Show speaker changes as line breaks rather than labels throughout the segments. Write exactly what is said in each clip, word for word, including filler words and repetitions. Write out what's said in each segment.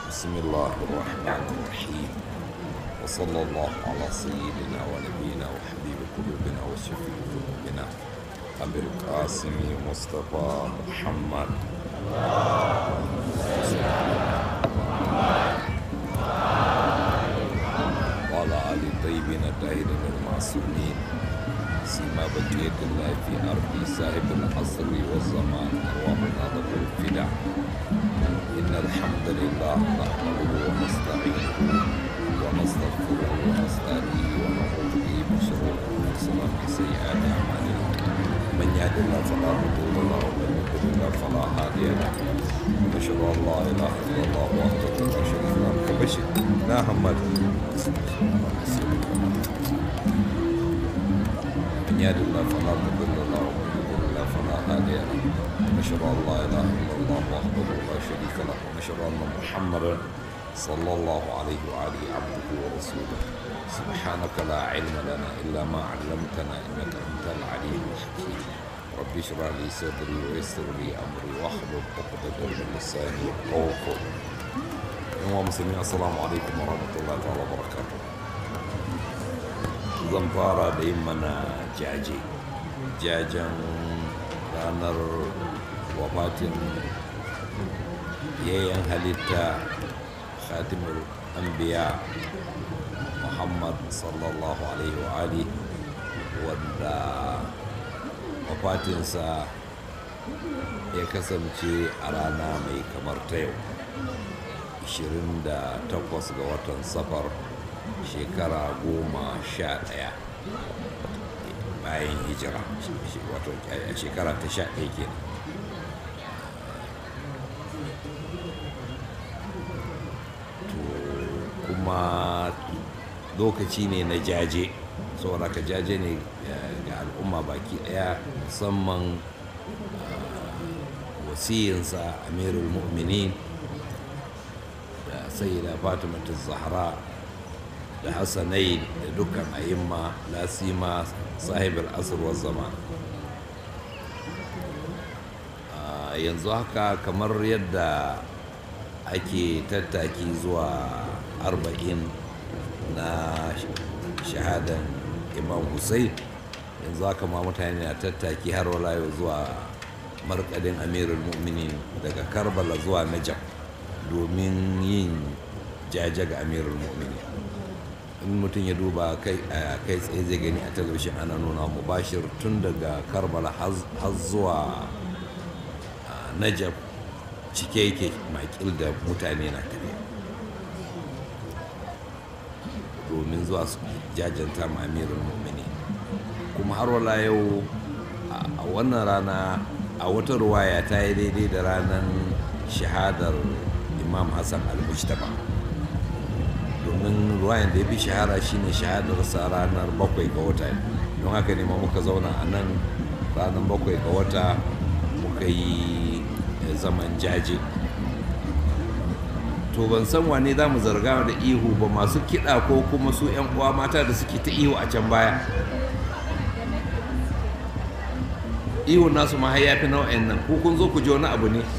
بسم الله الرحمن الرحيم وصلى الله على سيدنا ونبينا وحبيب قلوبنا وشفيع ذنوبنا أبي القاسم مصطفى محمد وعلى آل الطيبين الطاهرين المعصومين سيما بقية الله في أرض صاحب العصر والزمان أرواحنا له الفداء إن الحمد لله نحمده ونستعينه ونستغفره ونستهديه ونعوذ به من شرور أنفسنا ومن سيئات أعمالنا من يهد الله فلا مضل له ومن يضلل الله فلا هادي له ونشهد أن لا إله إلا الله وحده لا شريك له كبشر لا محمد من يهد الله فلا مضل له ومن يضلل الله فلا هادي له ونشهد أن لا إله إلا الله وحده لا شريك له ونشهد أن محمدا صلى الله عليه وآله عبده ورسوله سبحانك لا علم لنا إلا ما علمتنا إنك أنت العليم الحكيم رب اشرح لي صدري ويسر لي أمري واحلل عقدة من لساني يفقهوا قولي أيها المسلمين السلام عليكم ورحمة الله تعالى وبركاته zan fara da yin mana jaje jajen ranar wafatin yayin halitta khatimul anbiya muhammad sallallahu alaihi wa ali wanda wafatinsa ya kasance a rana mai kamar ta yau ashirin da takwas ga watan safar shekara goma sha ɗaya bayan hijira wato shekara ta sha ɗaya kenan to kuma lokaci ne na jaje saboda ka jaje ne ga al'umma baki ɗaya musamman wasiyinsa amirul mu'minin da sayyida fatimatu zahra da hassanai da dukkan a'imma lasima sahibul asr wa zaman yanzu haka kamar yadda ake tattaki zuwa arba'in na shahadan imam hussein yanzu haka ma mutane na tattaki har wala yau zuwa markadin amirul mu'minin daga karbala zuwa najaf domin yin jaje ga amirul mu'minin in mutum ya duba kai tsaye zai gani a talabishin ana nuna mubashir tun daga karbala har zuwa najab cike yake makil da mutane na tafiya domin zuwa su jajanta ma amirul mu'mini kuma har wala yau a wannan rana a wata ruwaya ta yi daidai da ranar shahadar imam hassan al-mujtaba domin ruwayan da ya fi shahara shine shahadarsa ranar bakwai ga wata don haka ne ma muka zauna a nan ranar bakwai ga wata muka yi zaman jaje to ban san wane za mu zarga da ihu ba masu kiɗa ko kuma su 'yan uwa mata da suke ta ihu a can baya ihu nasu ma har yafi nau'in nan ko kun zo ku ji wani abu ne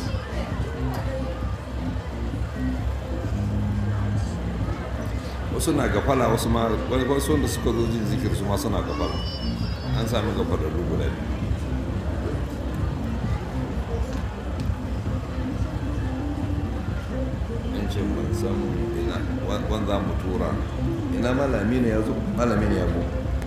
wasu na gafala wasu ma wasu wanda suka zo jin zikir su ma suna gafala an sami gafala guda biyu in ce ban san ina wanda mu tura ina malami ne ya zo malami ne ya zo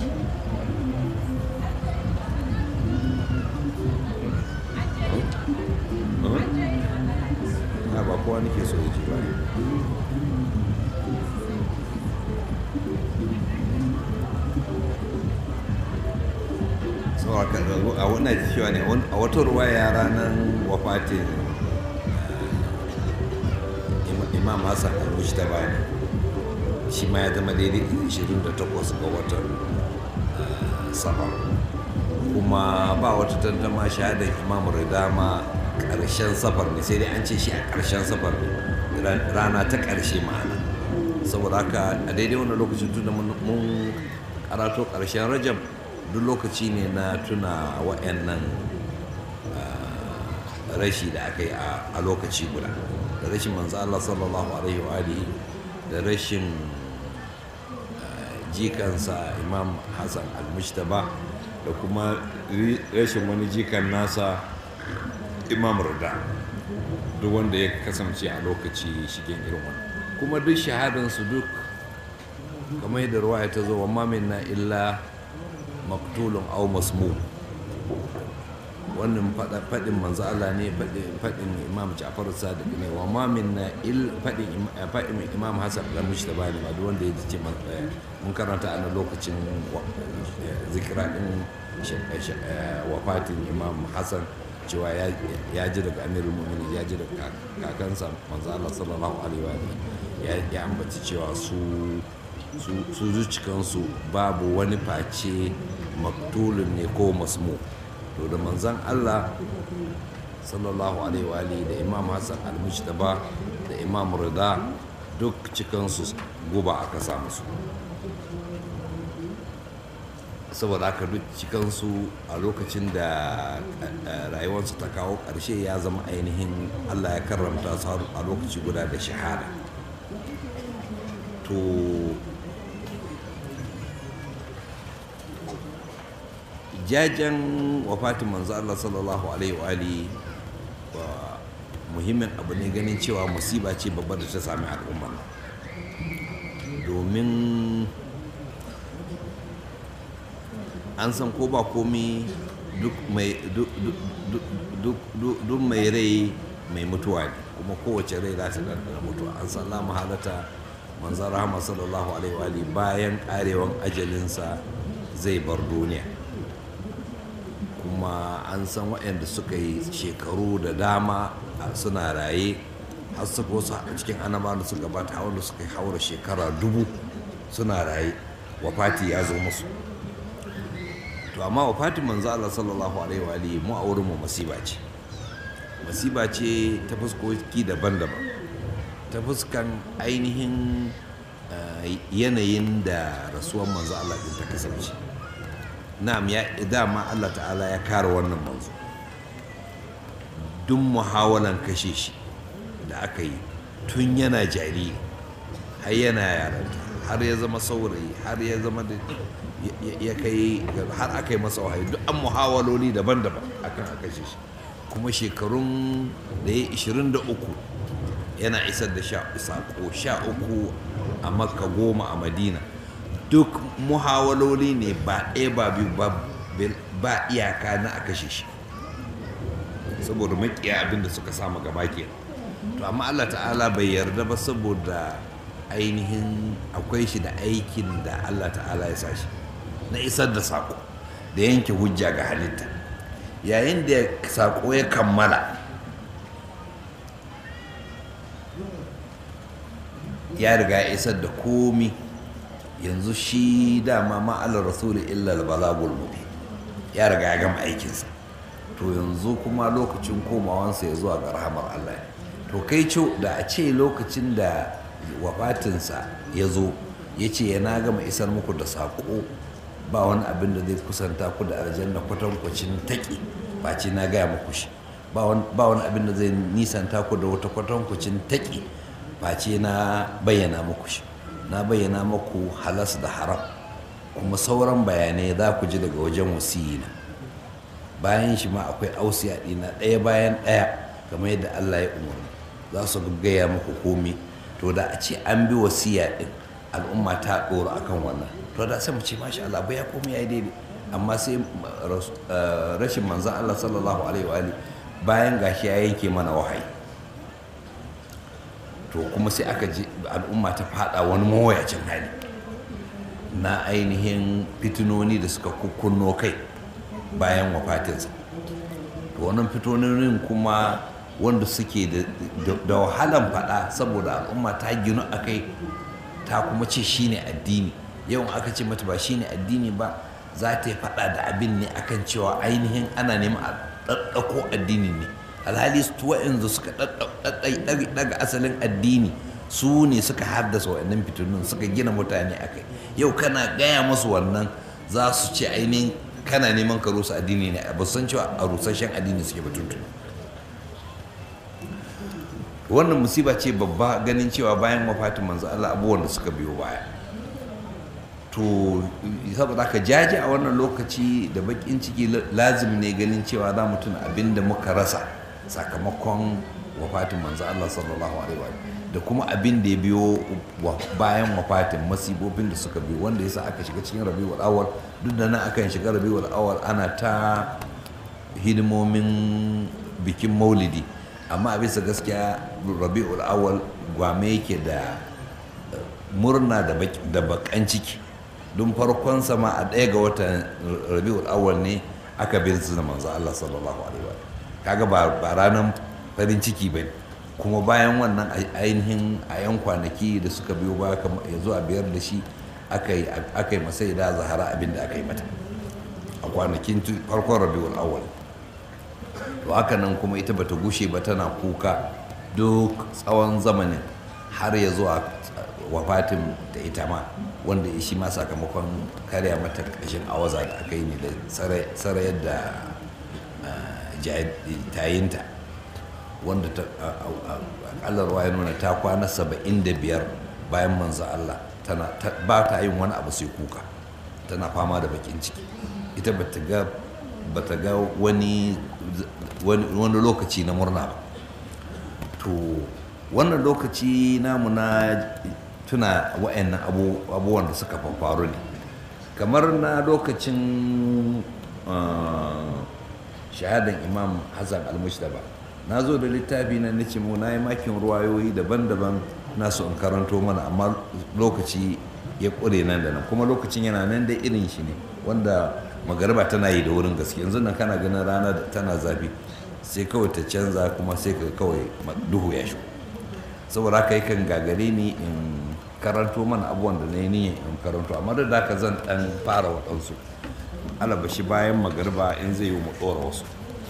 na ba kowa nake so ya ji ba a wannan cewa ne a wata ruwaya ranar wafatin imam hassan al-mujtaba ne shi ma ya zama daidai ashirin da takwas ga watan safar kuma ba wata tantama shahadar imam rida ma ƙarshen safar ne sai dai an ce shi a ƙarshen safar ne rana ta ƙarshe ma'ana saboda haka a daidai wannan lokacin tun da mun karato ƙarshen rajab duk lokaci ne na tuna wa'annan rashi da aka yi a lokaci guda da rashin manzo Allah sallallahu alaihi wa alihi da rashin jikansa Imam Hassan al-Mujtaba da kuma rashin wani jikan nasa Imam Rida, duk wanda ya kasance a lokaci shigen irin wannan. Kuma duk shahadansu duk kamar yadda ruwaya ta zo, wa ma minna illa maktulun aw masmum. Wannan faɗin manzo Allah ne, faɗin Imam Ja'far Sadiq ne, wa ma minna il faɗin Imam Hassan al-Mujtaba ne, duk wanda ya ce mun karanta a lokacin zikira din wafatin Imam Hassan cewa ya ji daga Amirul Mu'minin, ya ji daga kakansa manzo Allah sallallahu alaihi wa sallam ya ambaci cewa su su zucikansu babu wani face maktulun ne ko masmu. To da manzan Allah sallallahu alaihi wa alihi da Imam Hassan al-Mujtaba da Imam Rida duk cikansu guba aka samu su, saboda haka duk cikansu a lokacin da rayuwarsu ta kawo ƙarshe ya zama ainihin Allah ya karramta su a lokaci guda da shahada. To jajen wafatin manzo Allah sallallahu alaihi wa alihi muhimmin abu ne, ganin cewa musiba ce babbar da ta sami al'umma, domin an san ko ba komi duk mai rai mai mutuwa ne, kuma kowace rai za ta ɗanɗana mutuwa. An san la mahalata manzo rahama sallallahu alaihi wa alihi bayan karewan ajalinsa zai bar duniya, kuma an san waɗanda suka yi shekaru da dama suna raye, har suka wasu a cikin annabawan da suka bata wanda suka yi haura shekara dubu suna raye, wafati ya zo musu. To amma wafatin manzo Allah sallallahu alaihi wa alihi mu a wurin mu masiba ce, masiba ce ta fuskoki daban-daban. Ta fuskan ainihin yanayin da rasuwar manzo Allah din ta kasance. Na'am, ya dama Allah ta'ala ya kare wannan manzo, duk muhawalan kashe shi da aka yi tun yana jariri har yana yaranta, har ya zama saurayi, har ya zama da ya kai har aka yi masa wahayi, duk an muhawaloli daban-daban akan a kashe shi. Kuma shekarun da ya ishirin da uku yana isar da sako, sha uku a Makka, goma a Madina, duk muhawaloli ne ba ɗaya ba biyu ba iyaka na a kashe shi, saboda makiya abin da suka samu gaba ke. To amma Allah ta'ala bai yarda ba, saboda ainihin akwai shi da aikin da Allah ta'ala ya sa shi na isar da sako da yanke hujja ga halitta. Yayin da sako ya kammala, ya riga ya isar da komi, yanzu shi dama ma'alar rasuli illa al-balagul mubin, ya riga ya gama aikinsa. To yanzu kuma lokacin komawansa ya zuwa ga rahamar Allah. To kai ce da a ce lokacin da wafatinsa ya zo ya ce yana gama isar muku da saƙo, ba wani abin da zai kusanta ku da aljanna kwatankwacin taƙi face na gaya muku shi, ba wani abin da zai nisanta ku da wata kwatankwacin taƙi face na bayyana muku shi. Na bayyana muku halas da haram, kuma sauran bayanai za ku ji daga wajen wasiyina. Bayan shi ma akwai ausiya ɗina ɗaya bayan ɗaya kamar yadda Allah ya umarni, za su gaggaya muku komi. To da a ce an bi wasiya ɗin, al'umma ta ɗora akan wannan, to da sai mu ce masha Allah bai ya komi ya yi daidai. Amma sai rashin manzan Allah sallallahu alaihi wa alihi bayan gashi ya yanke mana wahayi, to kuma sai aka ji al'umma ta fada wani mawayacin hali na ainihin fitinoni da suka kukkunno kai bayan wafatinsa. To wannan fitinonin kuma wanda suke da wahalan fada, saboda al'umma ta ginu a kai, ta kuma ce shine addini. Yawan aka ce mata ba shine addini ba, za ta yi fada da abin ne akan cewa ainihin ana neman a ɗaɗɗako addini ne, alhali su wa'inda suka daga asalin addini su ne suka haddasa wa'annan fitinun, suka gina mutane a kai. Yau kana gaya musu wannan, za su ce ainihin kana neman ka rusa addini ne, ba san cewa a rusashen addini suke batutu. wannan musiba ce babba, ganin cewa bayan wafatin manzo Allah abubuwan da suka biyo baya. To saboda haka jaji a wannan lokaci da bakin ciki lazim ne ganin cewa za mu tuna abin da muka rasa sakamakon wafatin manzo Allah sallallahu alaihi wa da kuma abin da ya biyo bayan wafatin, masibobin da suka biyo, wanda yasa aka shiga cikin Rabiul Awwal. Duk da nan akan shiga Rabiul Awwal ana ta hidimomin bikin Maulidi, amma a bisa gaskiya Rabiul Awwal gwame yake da murna da bakan ciki, don farkon sama a ɗaya ga watan Rabiul Awwal ne aka bin su da manzo Allah sallallahu alaihi wa kaga ba ranar farin ciki bane. Kuma bayan wannan ainihin a yan kwanaki da suka biyo ba yanzu a biyar da shi aka yi masai da Zahara abin da aka yi mata a kwanakin farkon Rabiul Awwal. To haka nan kuma ita bata gushe ba tana kuka duk tsawon zamanin har ya zuwa wafatin da ita ma, wanda shi ma sakamakon karya mata ƙashin awaza da aka yi ne da sarayar da tayinta, wanda aƙallar ya nuna ta kwana saba'in da biyar bayan manzo Allah tana ba ta yin wani abu sai kuka, tana fama da bakin ciki. Ita bata ga bata ga wani wani lokaci na murna ba. To wannan lokaci namu na tuna wa'annan abubuwan da suka faru ne, kamar na lokacin shahadan Imam Hassan al-Mujtaba. Na zo da littafi na nace mu na yi makin ruwayoyi daban-daban nasu in karanto mana, amma lokaci ya ƙure nan da nan, kuma lokacin yana nan da irin shi ne, wanda magariba tana yi da wurin gaske. Yanzu nan kana ganin rana tana zafi sai kawai ta canza, kuma sai ka kawai duhu ya shigo. Saboda haka yakan gagare ni in karanto mana abubuwan da na yi niyyar in karanto, amma da haka zan ɗan fara waɗansu, alabashi bayan magariba in zai yi mu ɗora wasu.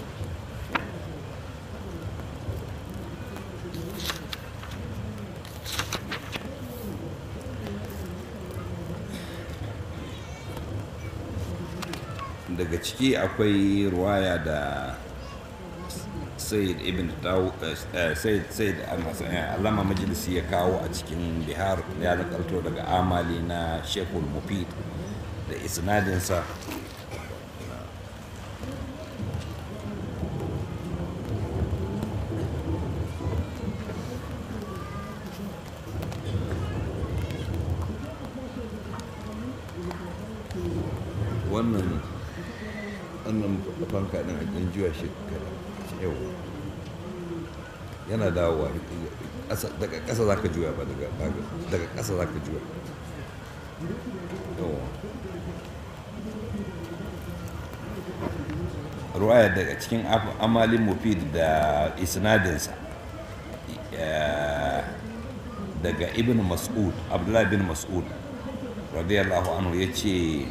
Daga ciki akwai ruwaya da Sayyid ibn Sayyid Allama Majlisi ya kawo a cikin Bihar, ya nakalto daga amali na Sheikhul Mufid da isnadinsa. Wannan wannan fanka ɗin a ɗan juya shi yau yana dawowa daga ƙasa za ka juya ba daga ƙasa za ka juya. Ruwaya daga cikin amalin Mufid da isnadinsa daga Ibn Mas'ud, Abdullah bin Mas'ud radiyallahu anhu ya ce,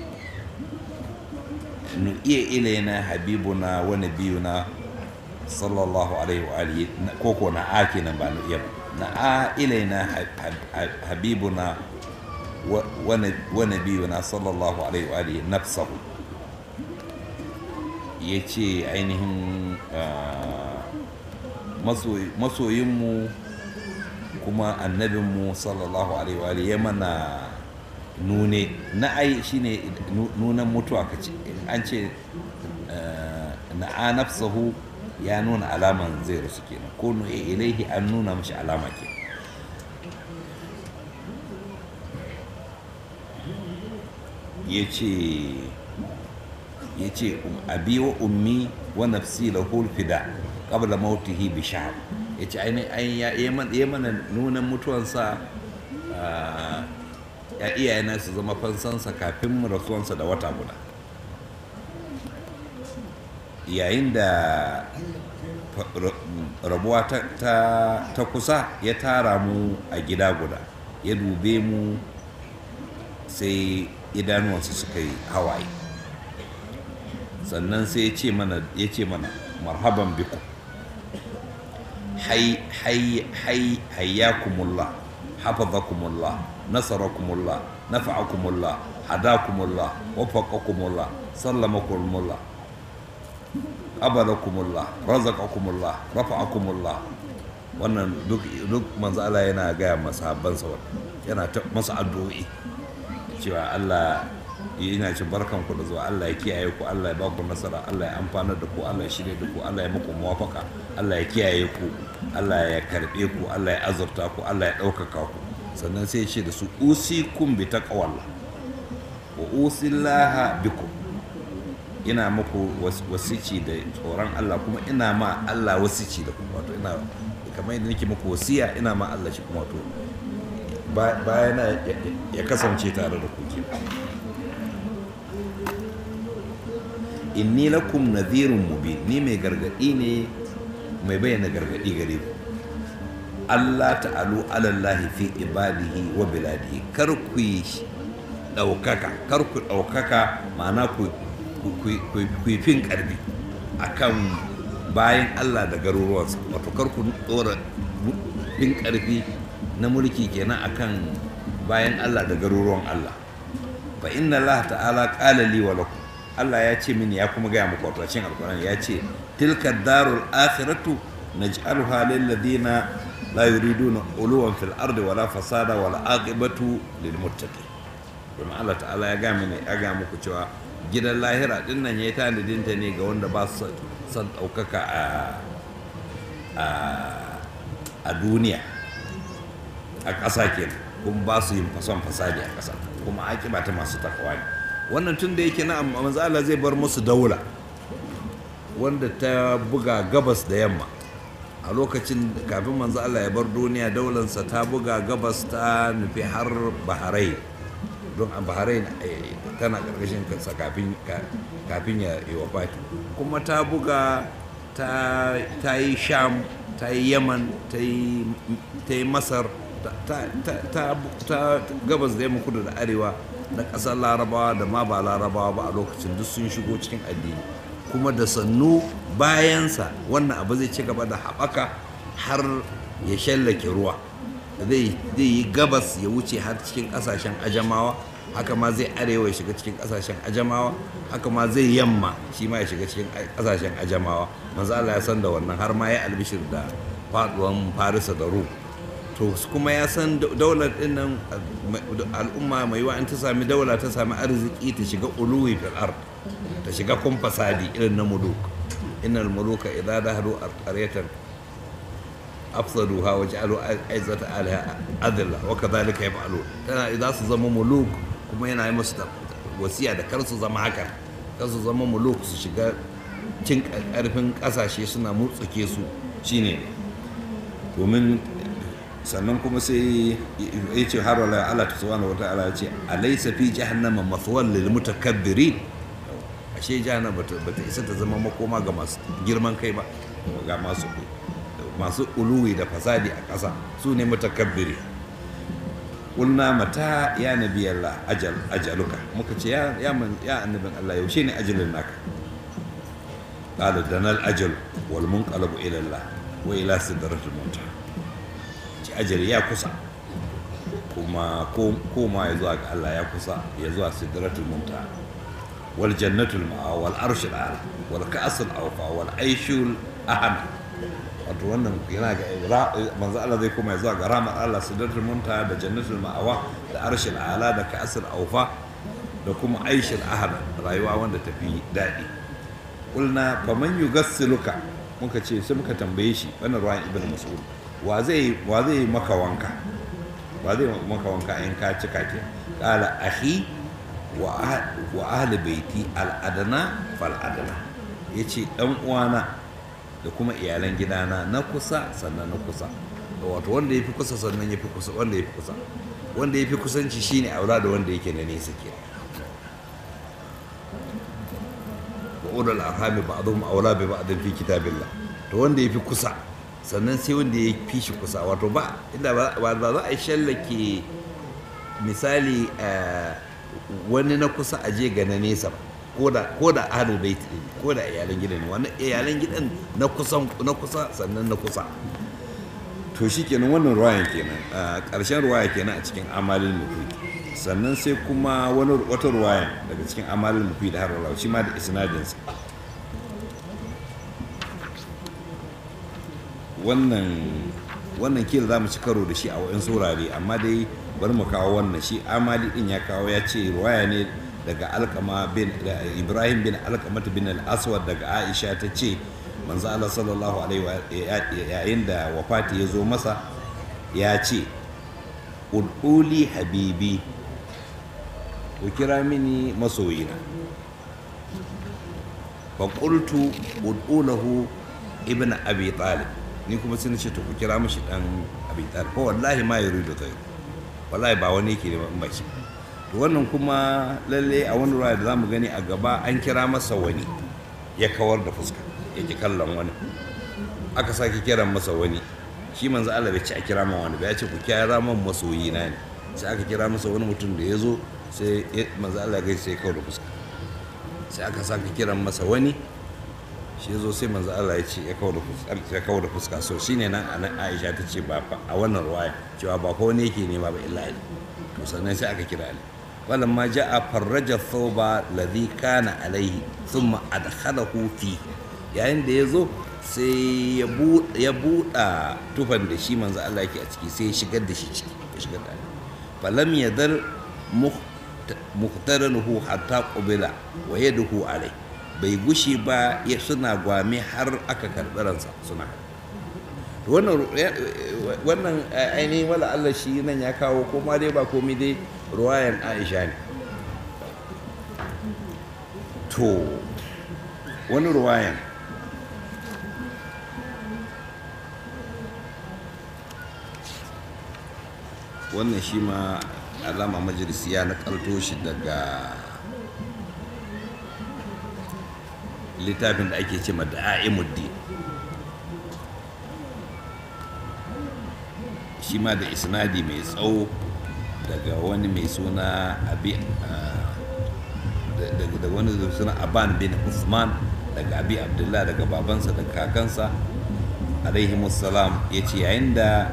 nu'iya ilaina habibuna wa nabiyuna sallallahu alaihi wa alihi, koko na a kenan ba nu'iya ba, na a ilaina habibuna wa nabiyuna sallallahu alaihi wa alihi nafsahu. Ya ce ainihin masoyinmu kuma annabinmu sallallahu alaihi wa alihi ya mana nune na ai shine nunan mutuwa, kace an ce na a nafsahu ya nuna alaman zai rasu kenan, ko nu ilaihi an nuna mashi alama ke. yace yace abi wa ummi wa nafsi lahu fida qabla mautihi bi shahr. Yace ai ai ya mana nunan mutuwansa ya iyayena su zama fansansa kafin rasuwansa da wata guda. Yayin da rabuwa ta kusa ya tara mu a gida guda, ya dube mu sai idanuwansa suka yi hawaye, sannan sai ya ce mana ya ce mana marhaban biku, hay hay hay hayyakumullah, hafazakumullah, nasarakumullah, nafa'akumullah, hadakumullah, wafaqakumullah, sallamakumullah, qabalakumullah, razaqakumullah, rafa'akumullah. wannan duk duk manzo Allah yana gaya masahabbansa wannan yana ta masa addu'o'i cewa Allah yana ce barkan ku da zuwa, Allah ya kiyaye ku, Allah ya ba ku nasara, Allah ya amfana da ku, Allah ya shirye da ku, Allah ya muku muwafaka, Allah ya kiyaye ku, Allah ya karbe ku, Allah ya azurta ku, Allah ya ɗaukaka ku. Sannan sai ya ce da su usikum bi taqwallah wa usillaha bikum, ina muku wasici da tsoron Allah kuma ina ma Allah wasici da ku. Wato ina kamar yadda nake muku wasiya, ina ma Allah shi kuma wato bayana ya kasance tare da ku kenan. inni lakum nadhirun mubin, ni mai gargadi ne mai bayyana gargadi gare ku. Allah ta'alu alallahi fi ibadihi wa biladihi, kar ku yi daukaka kar ku daukaka ma'ana ku ku fin karbi akan bayan Allah da garuruwansa, wato kar ku dora fin karfi na mulki kenan akan bayan Allah da garuruwan Allah. Fa inna Allah ta'ala qala li wa lakum, Allah ya ce mini ya kuma gaya muku wato cikin alkur'ani ya ce tilka darul akhiratu naj'aluha lil ladina la yuriduna uluwan fil ardi wala fasada wal aqibatu lil muttaqin. Kuma Allah ta'ala ya gaya mini ya gaya muku cewa gidan lahira din nan yayi tanadin ta ne ga wanda ba su san daukaka a a a duniya a ƙasa kenan, kuma ba su yin fason fasadi a ƙasa, kuma aƙiba ta masu takawa ne. Wannan tun da yake na manzo Allah zai bar musu daula wanda ta buga gabas da yamma a lokacin kafin manzo Allah ya bar duniya, daularsa ta buga gabas ta nufi har Bahrain, don a Bahrain tana ƙarƙashin kansa kafin kafin ya yi wafati, kuma ta buga ta yi Sham, ta yi Yaman, ta yi Masar, ta gabas da yamma, kudu da arewa na ƙasar larabawa da ma ba larabawa ba a lokacin duk sun shigo cikin addini. Kuma da sannu bayansa wannan abu zai ci gaba da haɓaka har ya shallake ruwa, zai yi gabas ya wuce har cikin ƙasashen ajamawa, haka ma zai arewa ya shiga cikin ƙasashen ajamawa, haka ma zai yamma shi ma ya shiga cikin ƙasashen ajamawa. Manzo Allah ya san da wannan, har ma ya albishir da faɗuwan Farisa da Rum. To kuma ya san daular din nan al'umma mai yiwa in ta sami daula ta sami arziki ta shiga uluwi fil ard, ta shiga kun fasadi irin na muluk. innal muluka idza dahru qaryatan afsaduha wa ja'alu aizzata alha adilla wa kadhalika yaf'alu. tana idan su zama muluk kuma yana yi musu wasiya da kar su zama haka, kar su zama muluk su shiga cin karfin kasashe suna mutsuke su shine domin. Sannan kuma sai ya ce har wala Allah subhanahu wa ta'ala ya ce alaysa fi jahannama mathwal lil mutakabbirin, ashe jahannama bata isa ta zama makoma ga masu girman kai ba, ga masu masu uluwi da fasadi a ƙasa, su ne mutakabbiri. Qulna mata ya nabiyallah ajal ajaluka, muka ce ya ya ya annabin Allah yaushe ne ajalin naka? Qala danal ajal wal munqalabu ila Allah wa ila sidratil muntaha, ajali ya kusa kuma koma ya zuwa ga Allah ya kusa, ya zuwa sidratul muntaha wal jannatul ma'a wal arshul a'la wal ka'sul awfa wal aishul ahad. Wato wannan yana ga manzo Allah zai koma ya zuwa ga rahmar Allah, sidratul muntaha da jannatul ma'awa da arshul a'la da ka'sul awfa da kuma aishul ahad, rayuwa wanda tafi daɗi. Qulna faman yugassiluka, muka ce sai muka tambaye shi wannan ruwan ibnu mas'ud, wa zai maka wanka, wa zai maka wanka in ka cika ke? Qala akhi wa ahli baiti al-adna fal adna, yace dan uwana da kuma iyalan gidana na kusa sannan na kusa, wato wanda yafi kusa sannan yafi kusa, wanda yafi kusa wanda yafi kusanci shine aula da wanda yake na nesa ke. wa ulul arhami ba'dhum aula bi ba'd fi kitabillah, to wanda yafi kusa sannan sai wanda ya fi shi kusa, wato ba inda ba za a shallake misali wani na kusa a je ga na nesa ba, ko da ahlul bait ko da iyalan gidan ne, wannan iyalan gidan na kusa na kusa sannan na kusa. To shikenan wannan ruwayan kenan, ƙarshen ruwaya kenan a cikin amalin mufid. Sannan sai kuma wani wata ruwayan daga cikin amalin mufid har wala shi ma da isnadinsa. wannan wannan kila za mu ci karo da shi a wa'in saurare, amma dai bari mu kawo wannan. Shi amali din ya kawo ya ce ruwaya ne daga alkama bin ibrahim bin alkamata bin al-aswad daga aisha ta ce manzo Allah sallallahu alaihi wa yayin da wafati ya zo masa ya ce ud'uli habibi, ku kira mini masoyina. fa qultu ud'ulahu ibn abi talib, ni kuma sai nace to ku kira mishi dan abi talib. ko wallahi ma yuridu kai, wallahi ba wani yake neman baki. to wannan kuma lalle a wani ruwa da zamu gani a gaba an kira masa wani ya kawar da fuska yake kallon wani, aka sake kiran masa wani, shi manzo Allah bai ce a kira man wani ba, ya ce ku kira man masoyi na ne. sai aka kira masa wani mutum da ya zo, sai manzo Allah ya gaishe sai kawar da fuska. sai aka sake kiran masa wani, shi ya zo sai manzo Allah ya ce ya kawar da fuska, ya kawar da fuska. so shine nan Aisha ta ce ba a wannan ruwaya cewa ba ko wani yake nema ba illa Ali. to sannan sai aka kira Ali. walamma ja'a farraja thawba ladhi kana alaihi thumma adkhalahu fi, yayin da ya zo sai ya buɗa tufan da shi manzo Allah yake a ciki, sai ya shigar da shi ciki, ya shigar da Ali. falam yadar muqtaranuhu hatta qubila wa yaduhu alai, bai gushi ba ya suna gwame har aka karɓi ransa suna. wannan wannan ainihin wala Allah shi nan ya kawo, ko ma dai ba komai dai ruwayan Aisha ne. to wani ruwayan wannan shi ma alama majalisi ya nakalto shi daga littafin da ake ce ma Da'imuddin, shi ma da isnadi mai tsawo daga wani mai suna abi daga wani suna Aban bin Usman daga Abi Abdullah, daga babansa da kakansa alaihi musallam, ya ce yayin da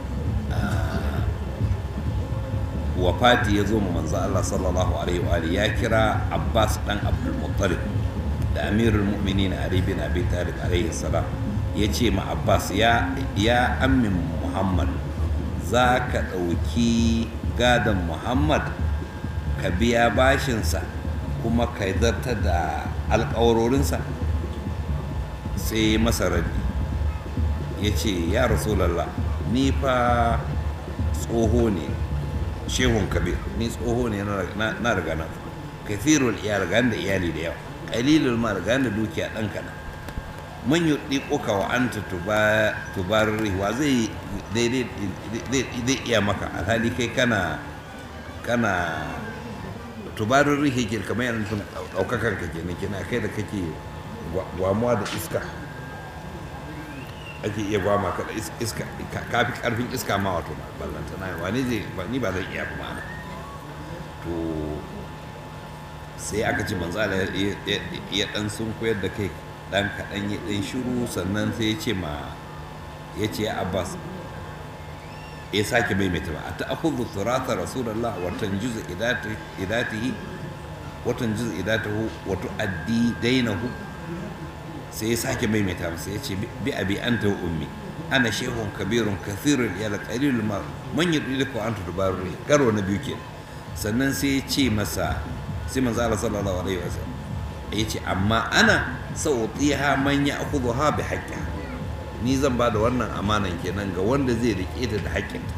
wafati ya zo ma manzo Allah sallallahu alaihi wa alihi, ya kira Abbas dan Abdul Muttalib da Amirul Mu'minin Ali bin Abi Talib alaihi salam, ya ce ma Abbas ya ya ammin Muhammad, za ka ɗauki gadon Muhammad ka biya bashinsa kuma ka zartar da alƙawarorinsa. sai masa raddi ya ce ya Rasulallah, ni fa tsoho ne, shehun kabir, ni tsoho ne na riga na kafirul iyal, ga da iyali da yawa, qalilul mal, ga da dukiya dan kana, man yudi koka wa anta tubarri, wa zai daidai zai iya maka alhali kai kana kana tubarri hikir, kamar yana nufin daukakan ka kenan kina kai da kake gwamuwa da iska, ake iya gwama ka da iska, kafi karfin iska ma, wato ballanta na wani zai ni ba zai iya ba ma'ana. to sai aka ci manzo Allah ya dan sun koyar da kai dan kaɗan, ya dan shiru, sannan sai ya ce ma ya ce Abbas, ya sake maimaita ba, a ta'khudhu thurata rasulullah wa tanjuzu idatihi wa tanjuzu idatahu wa tuaddi dainahu. sai ya sake maimaita masa, ya ce bi abi anta wa ummi, ana shehun kabirun kathirun ya la qalilul ma man yudriku anta tubarri, karo na biyu kenan. sannan sai ya ce masa, sai manzo Allah sallallahu alaihi wasallam ya ce amma ana sa'utiha man ya'khudha bi haqqiha, ni zan ba da wannan amanan kenan ga wanda zai rike ta da haƙƙinta.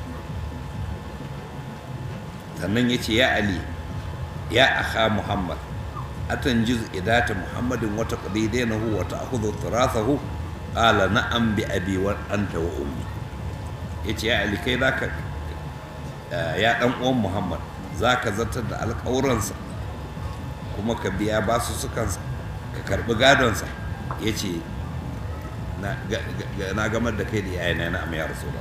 sannan ya ce ya Ali ya akha Muhammad, atanjiz idata Muhammadin wa taqdidainahu wa ta'khudhu thirathahu, qala na'am bi abi wa anta wa ummi. yace ya Ali, kai zaka ya dan uwan Muhammad, zaka zartar da alƙawuransa kuma ka biya basu sukansa, ka karbi gadonsa. yace na gamar da kai da yayana na amma ya Rasulullah.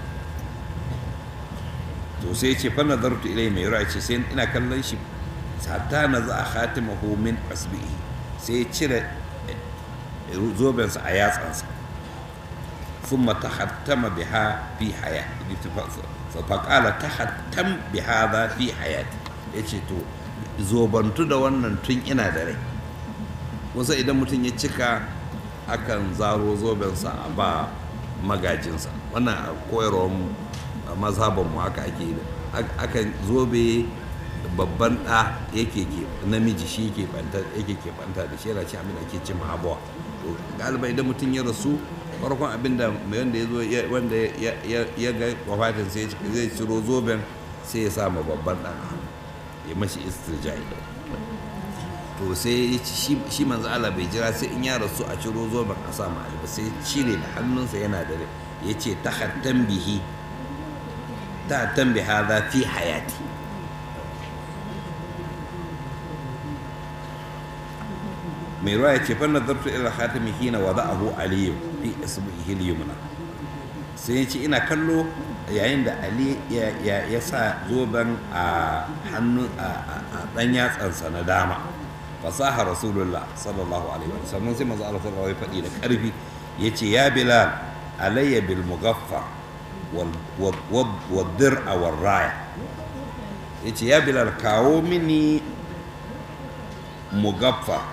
to sai yace fa nadartu ilai mai yura, yace sai ina kallon shi hatta na za a khatimahu min asbihi, sai cire zobensa a yatsansa. thumma tahattama biha fi hayati, fa qala tahattam bihadha fi hayati, yace to zobantu da wannan tun ina da rai. wasu idan mutum ya cika akan zaro zobensa a ba magajinsa. Wannan koyarwar mazhabanmu haka ake yi. Akan zobe babban ɗa yake ke namiji shi yake keɓanta da shi, yana ci abin da ake ce mahabawa. To galiba idan mutum ya rasu, farkon abin da wanda ya zo wanda ya ga wafatin sai zai ciro zoben sai ya sa ma babban ɗan ya mashi istirjai. To sai shi manzo Allah bai jira sai in ya rasu a ciro zoben a sa ma Ali ba, sai cire da hannunsa yana da rai ya ce ta hattan bihi ta tambi hadha fi hayati. mai ruwa ya ce fa nazartu ila khatami hina wada'ahu Ali fi isbihi al-yumna, sai ya ce ina kallo yayin da Ali ya sa zoben a hannun a dan yatsansa na dama. Fasaha rasulullah sallallahu alaihi wa sallam, sai manzo Allah sallallahu alaihi faɗi da ƙarfi yace ya Bilal alayya bil mughaffar wal dir'a wal raya. Yace ya Bilal kawo mini mughaffar,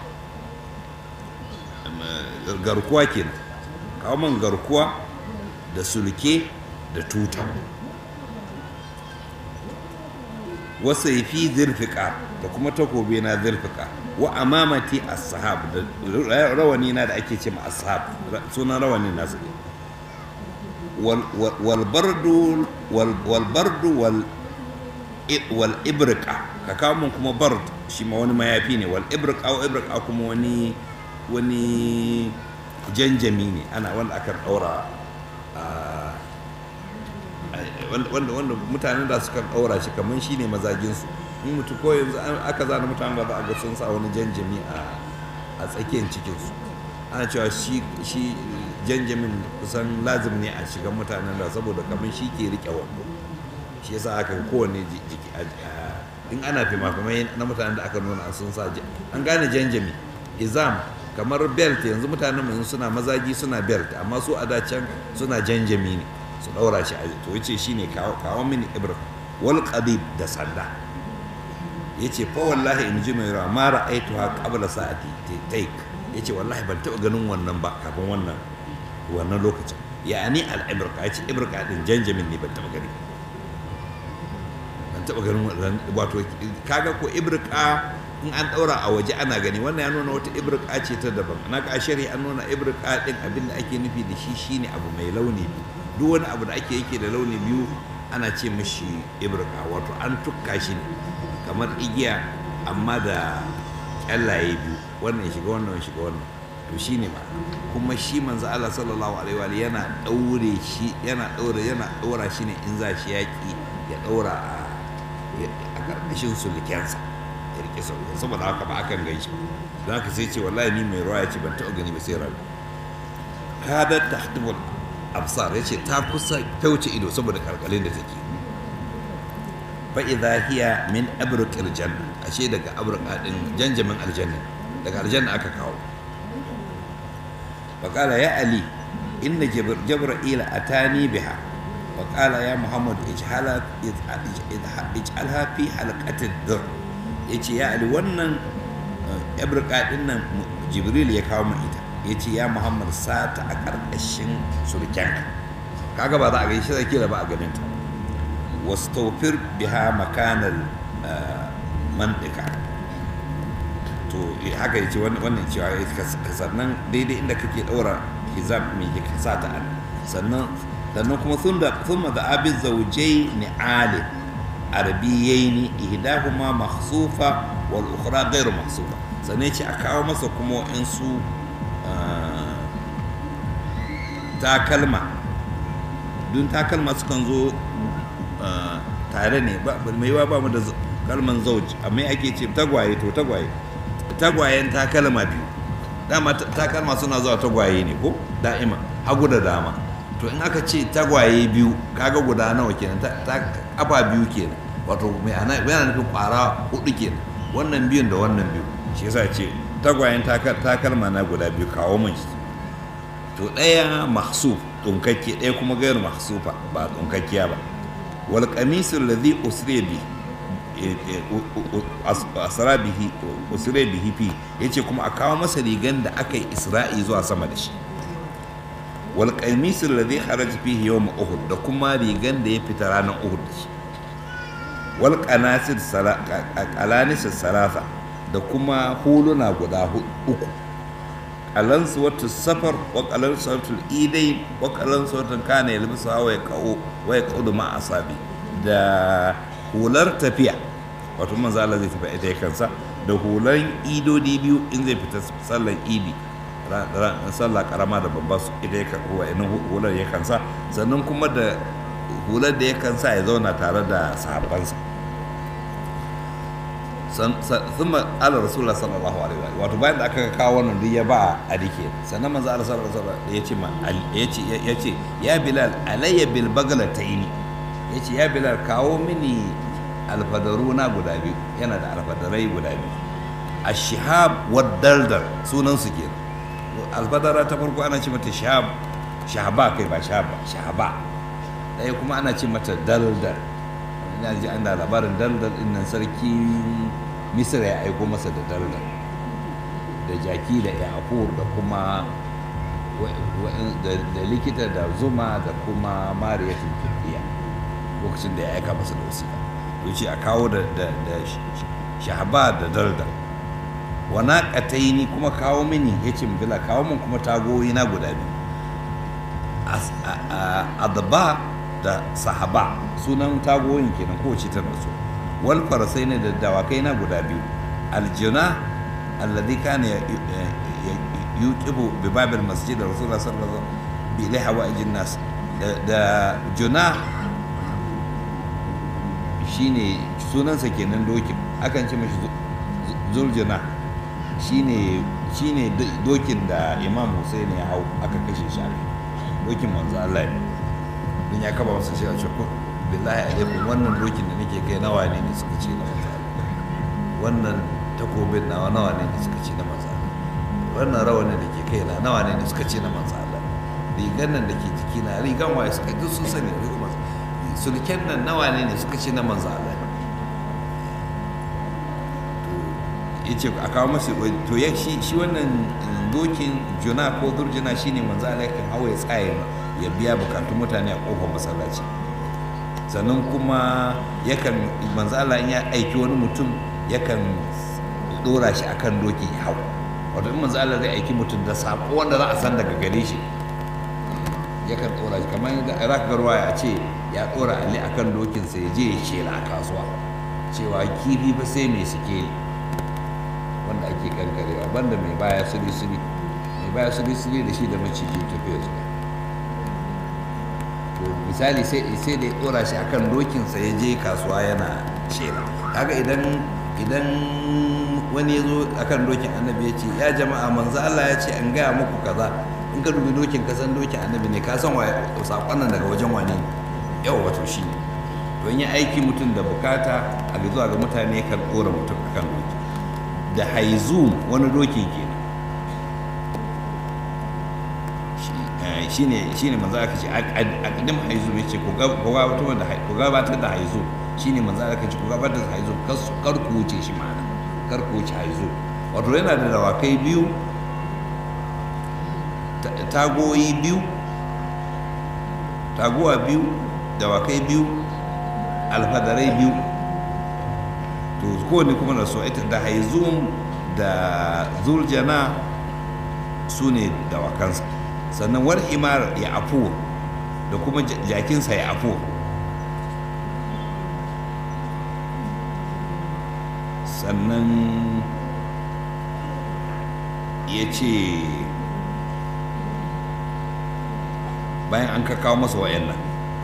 garkuwa kenan, kawo man garkuwa da sulke da tuta. wasu fi zirfika da kuma takobi na zirfika, wa amamati as-sahab da rawani na da ake ce ma as-sahab, sunan rawanin nasu ne. wal bardu wal bardu wal wal ibrqa, ka kawo mun kuma bard shi ma wani mayafi ne, wal ibrqa wa ibrqa kuma wani wani janjami ne, ana wanda aka daura wanda wanda mutanen da suka daura shi kamar shi ne mazajinsu. in mutu ko yanzu aka zana mutanen da za a ga sun sa wani janjami a tsakiyar cikinsu, ana cewa shi shi janjamin kusan lazim ne a shiga mutanen da, saboda kamar shi ke rike wando, shi yasa aka kowane jiki in ana fima-fimai na mutanen da aka nuna sun sa an gane janjami izam kamar belt. yanzu mutanen mu suna mazaji suna belt, amma su a dacen suna janjami ne su daura shi a to yace shine kawo kawo mini ibra wal qadib da sanda. yace fa wallahi in ji mai rawa ma ra'aituha qabla sa'ati taik, yace wallahi ban taba ganin wannan ba kafin wannan wannan lokacin. yani al ibrqa, yace ibrqa din janjamin ne ban taba gani ban taba ganin wannan. wato kaga ko ibrqa in an daura a waje ana gani, wannan ya nuna wata ibrqa ce ta daban. na ga shari'a an nuna ibrqa din abin da ake nufi da shi shine abu mai launi. duk wani abu da ake yake da launi biyu ana ce mishi ibrqa, wato an tukka shi ne kamar igiya amma da kyallaye biyu, wannan shiga wannan shiga wannan, to shine ba. kuma shi manzo Allah sallallahu alaihi wa yana daure shi yana daure yana daura shi ne in za shi yaki ya daura a a karkashin sulkensa ya rike sauran, saboda haka ba akan gaishe. don haka sai ce wallahi ni mai ruwa ya ce ban taɓa gani ba sai rabi. kada tahtibul absar, yace ta kusa ta wuce ido saboda karkalin da take. fa idha hiya min abrqil janna, ashe daga abrqa din janjamin aljanna, daga aljanna aka kawo. fa qala ya ali inna jibril atani biha, fa qala ya muhammad ijhala ij'alha fi halqati ad-dur. yace ya ali wannan abrqa din nan jibril ya kawo min ita, yace ya muhammad sata a karkashin surkenka, kaga ba za a gaishe da kila ba a ganin ta. wastawfir biha makanal mantika, to haka yace wannan cewa sannan daidai inda kake daura hizab mai ka sata an, sannan sannan kuma thumma thumma da abi zawjai ni ali arabiyaini ihdahuma mahsufa wal ukhra ghayr mahsufa. sannan yace a kawo masa kuma in su takalma, don takalma sukan zo tare ne, mai yawa ba mu da kalman zauj, amma ake ce tagwaye, to tagwaye tagwayen takalma biyu, dama takalma suna zuwa tagwaye ne ko da'ima hagu da dama. to in aka ce tagwaye biyu kaga guda nawa kenan, kafa biyu kenan, wato mai ana yana nufin kwara hudu kenan, wannan biyun da wannan biyu. shi yasa ce tagwayen takalma na guda biyu kawo min shi. to ɗaya mahsuf ɗunkakke, ɗaya kuma gairu mahsufa ba ɗunkakkiya ba. wal qamisu alladhi usriya bi asra bihi usriya bihi fi, yace kuma a kawo masa rigan da aka yi isra'i zuwa sama da shi. wal qamis alladhi kharaja fihi yawm uhud da kuma rigan da ya fita ranar uhud da shi wal qanasir qalanis salasa da kuma huluna guda uku qalansu wata safar wa qalansu wata idai wa qalansu wata kana yalbisu wa yaqau wa yaqudu ma asabi da hular tafiya wato manzo Allah zai tafi ita kansa da hulan idodi biyu in zai fita sallar idi sallah karama da babba su ita ya karɓuwa ina hular ya kansa sannan kuma da hular da ya kansa ya zauna tare da sahabbansa sun ala rasulullah sallallahu alaihi wa wato bayan da aka kawo wannan duk ya ba a dike sannan manzo Allah sallallahu alaihi wa ya ce ma ya ce ya ce ya bilal alayya bil baglataini ya ce ya bilal kawo mini alfadaruna guda biyu yana da alfadarai guda biyu ashihab wa daldal sunan su kenan alfadara ta farko ana ce mata shahab shahaba kai ba shahaba shahaba ɗaya kuma ana ce mata daldal ina ji an da labarin daldal din nan sarki misira ya aiko masa da daldal da jaki da yafur da kuma da likita da zuma da kuma mariyatul kibiya lokacin da ya aika masa da wasiƙa to ce a kawo da shahaba da daldal wana kataini kuma kawo mini ya ce bila kawo min kuma tagoyi na guda biyu adaba da sahaba sunan tagoyin kenan kowace ta nasu wal farasai ne da dawakai na guda biyu aljuna alladhi kana yuqibu bi babil masjid rasulullah sallallahu alaihi wasallam bi ilaha wa ajin nas da juna shine sunansa kenan dokin akan ce mashi zuljuna shine shine dokin da imam Hussein ya hau aka kashe shi dokin manzo Allah ne don ya kaba masa shi a cikin billahi alaikum wannan dokin da nake kai nawa ne ne suka ce na manzo Allah wannan takobin nawa nawa ne ne suka ce na manzo Allah wannan rawanin da ke kai na nawa ne ne suka ce na manzo Allah rigan nan da ke jiki na rigan waye suka duk sun sani rigan manzo sulken nan nawa ne ne suka ce na manzo Allah yace a kawo masa to ya shi shi wannan dokin juna ko durjuna shine manzo Allah kan hawa ya tsaye ya biya bukatun mutane a kofar masallaci sannan kuma yakan manzo Allah in ya aiki wani mutum yakan dora shi akan doki ya hau wato in manzo Allah zai aiki mutum da sako wanda za a san daga gare shi yakan dora shi kamar da Iraq garwa ya ce ya dora Ali akan dokin sa ya je ya shela a kasuwa cewa kifi ba sai mai sikeli wanda ake kankarewa banda mai baya suri-suri mai baya suri-suri da shi da maciji tafiya su to misali sai da ya dora shi akan dokinsa ya je kasuwa yana shela kaga idan idan wani ya zo akan dokin annabi ya ce ya jama'a manzo Allah ya ce an gaya muku kaza in ka dubi dokin ka san dokin annabi ne ka san wa sakon nan daga wajen wani yau wato shi ne to in ya aiki mutum da bukata a zuwa ga mutane kan dora mutum akan doki da haizum wani doki kenan shine shine manzo aka ce aqdim haizum yace ko gabatar da ko gabatar da haizum shine manzo aka ce ko gabatar da haizum kar ku wuce shi ma'ana kar ku wuce haizum wato yana da dawakai biyu tagoyi biyu taguwa biyu dawakai biyu alfadarai biyu to kowane kuma na so ita da haizum da zuljana su ne dawakansa sannan wal himar ya afu da kuma jakinsa ya afu sannan ya ce bayan an ka kawo masa wa'annan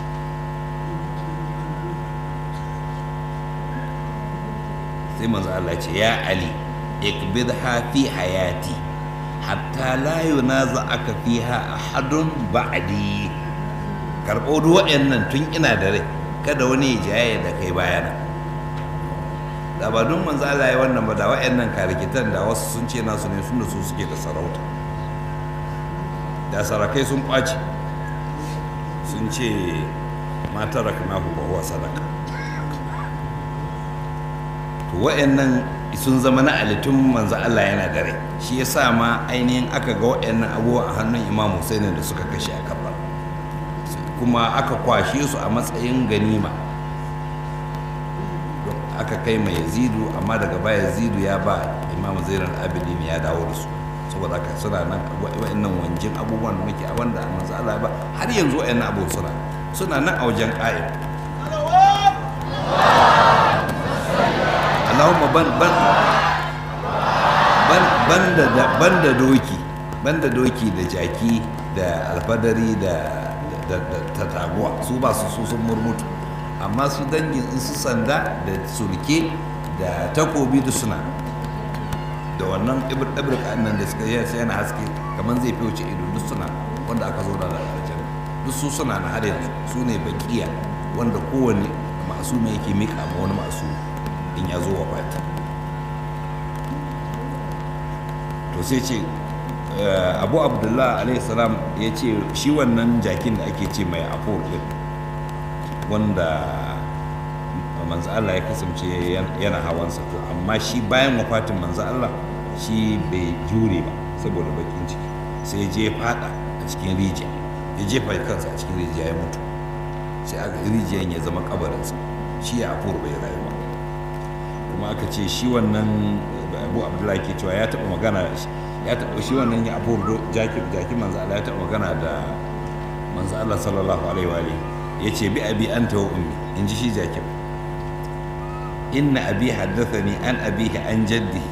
sai manzo Allah ce ya Ali ikbidha fi hayati hatta la yunaza'aka fiha ahadun ba'di karbo duk waɗannan tun ina da rai kada wani ya jaye da kai bayana da ba dun manzo Allah ya wannan ba da waɗannan karikitan da wasu sun ce nasu ne sun da su suke da sarauta da sarakai sun kwace sun ce matar raknahu ba huwa sadaka to waɗannan sun zama na alitun manzo Allah yana da rai. Shi ya sa ma ainihin aka ga waɗannan abubuwa a hannun Imam Hussein da suka kashe a Karbala, kuma aka kwashe su a matsayin ganima aka kai mai Yazidu, amma daga baya Yazidu ya ba Imam Zainul Abidin ya dawo da su, saboda haka suna nan waɗannan wanjin abubuwan da muke a wanda manzo Allah ba har yanzu waɗannan abubuwa suna suna nan a wajen ƙa'im. Allahumma ban ban ban banda da banda doki banda doki da jaki da alfadari da da da taguwa, su ba su su sun murmutu, amma su dangin su sanda da sulke da takobi da suna da wannan ibr ibr nan da suka yi yana haske kamar zai fi wuce ido, duk suna wanda aka zo da aljanna, duk su suna na har yanzu. Su ne bakiya wanda kowane masu mai yake mika ma wani masu in ya zo wa fati. To sai ce Abu Abdullah alaihi salam ya ce shi wannan jakin da ake ce mai afur din wanda manzo Allah ya kasance yana hawansa, to amma shi bayan wafatin manzo Allah shi bai jure ba saboda bakin ciki, sai je fada a cikin rijiya, ya jefa kansa a cikin rijiya ya mutu, sai aka rijiyan ya zama kabarinsa. Shi ya afur bai rayu ba. Kuma aka ce shi wannan Abu Abdullah ke cewa ya taɓa magana ya taɓa shi wannan ya afur jakin jakin manzo Allah ya taɓa magana da manzo Allah sallallahu alaihi wa alihi, yace bi abi anta wa ummi, in ji shi jakin, inna abi haddathani an abihi an jaddi,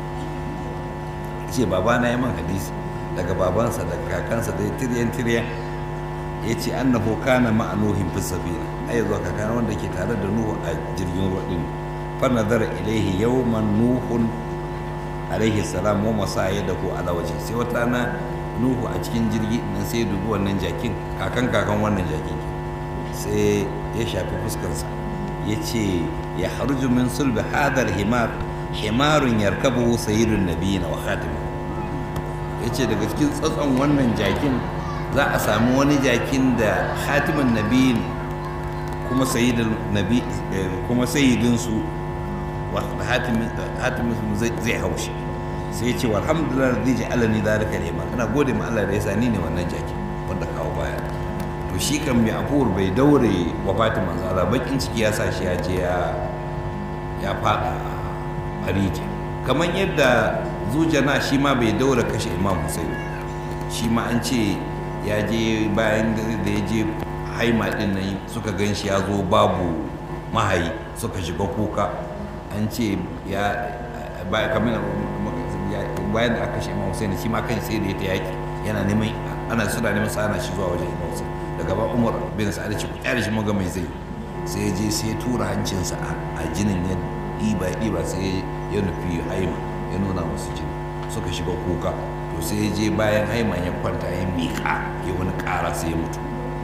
ce babana ya man hadisi daga babansa daga kakansa da tiryan tiryan, ya ce annahu kana ma'a nuhin fi sabila, ai zuwa kakana wanda ke tare da nuhu a jirgin ruwa din. Fa nadara ilaihi yawman nuhun alaihi salam wa masayadahu ala wajhi, sai wata rana nuhu a cikin jirgi nan sai dubi wannan jakin, kakan kakan wannan jakin, sai ya shafi fuskarsa ya ce ya harju min sulbi hadar himar himarun yarkabu sayyidun nabiyina wa khatimu, ya ce daga cikin tsatson wannan jakin za a sami wani jakin da khatimin nabiyin kuma sayyidun nabi kuma sayyidinsu wa hatimin zai haushi. Sai ya ce walhamdulillah zai ji alani zalika himar, ina gode ma Allah da ya sani ne wannan jakin wanda kawo baya. To shi kan mai afur bai daure wafatin manzo Allah, bakin ciki ya sa shi ya je ya ya fada a rijiya, kamar yadda Zujana shi ma bai daure kashe Imam Hussein, shi ma an ce ya je bayan da ya je haima din nan suka gan shi ya zo babu mahayi, suka shiga kuka. An ce ya kamar bayan da aka kashe Imam Hussein shi ma kan sai da ya ta yaki yana neman ana suna neman sa ana shi zuwa wajen Imam Hussein. Daga ba Umar bin Sa'ad ce ku kyale shi maga mai zai, sai ya je sai ya tura hancinsa a jinin ya ɗiba ɗiba sai ya nufi haima ya nuna musu jini, suka shiga kuka. To sai ya je bayan haima ya kwanta ya miƙa ya wani ƙara sai ya mutu.